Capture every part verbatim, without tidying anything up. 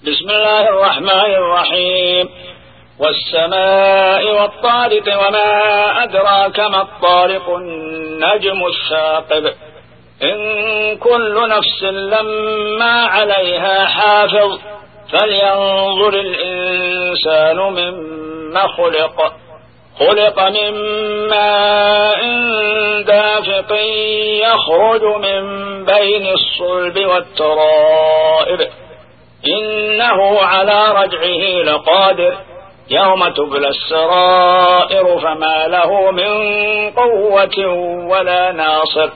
بسم الله الرحمن الرحيم. والسماء والطارق وما أدراك ما الطارق النجم الثاقب إن كل نفس لما عليها حافظ فلينظر الإنسان مما خلق خلق من ماء دافق يخرج من بين الصلب والترائب إنه على رجعه لقادر يوم تبلى السرائر فما له من قوة ولا ناصر.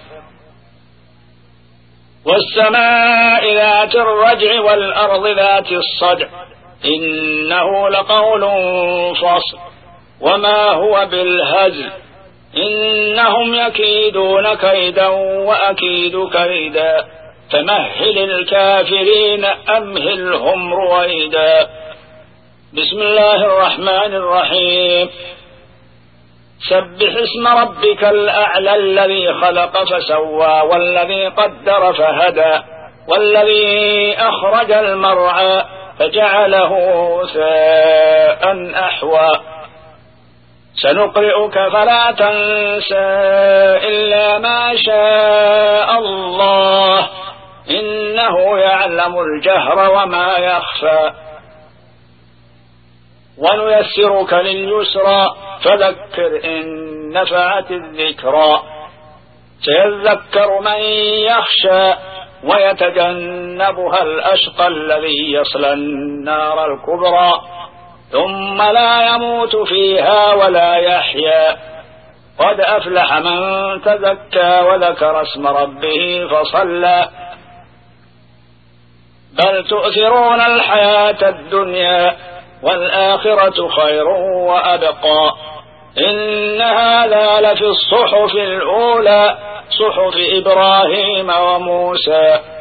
والسماء ذات الرجع والأرض ذات الصدع إنه لقول فصل وما هو بالهزل إنهم يكيدون كيدا وأكيد كيدا فمهل الكافرين أمهلهم رويدا. بسم الله الرحمن الرحيم. سبح اسم ربك الأعلى الذي خلق فسوى والذي قدر فهدى والذي أخرج المرعى فجعله غثاء أحوى سنقرئك فلا تنسى إلا ما شاء الله إنه يعلم الجهر وما يخفى ونيسرك لليسرى فذكر إن نفعت الذكرى سيذكر من يخشى ويتجنبها الأشقى الذي يصلى النار الكبرى ثم لا يموت فيها ولا يحيا قد أفلح من تزكى وذكر اسم ربه فصلى بل تؤثرون الحياة الدنيا والآخرة خير وأبقى إن هذا لفي الصحف الأولى صحف إبراهيم وموسى